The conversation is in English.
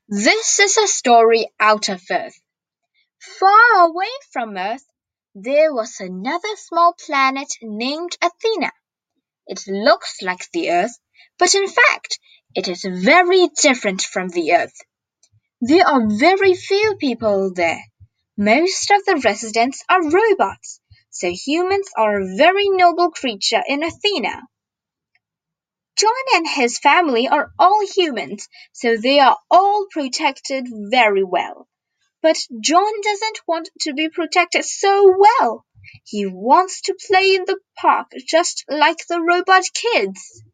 This is a story out of Earth. Far away from Earth, there was another small planet named Athena. It looks like the Earth, but in fact, it is very different from the Earth. There are very few people there. Most of the residents are robots, so humans are a very noble creature in Athena. John and his family are all humans, so they are all protected very well. But John doesn't want to be protected so well. He wants to play in the park just like the robot kids.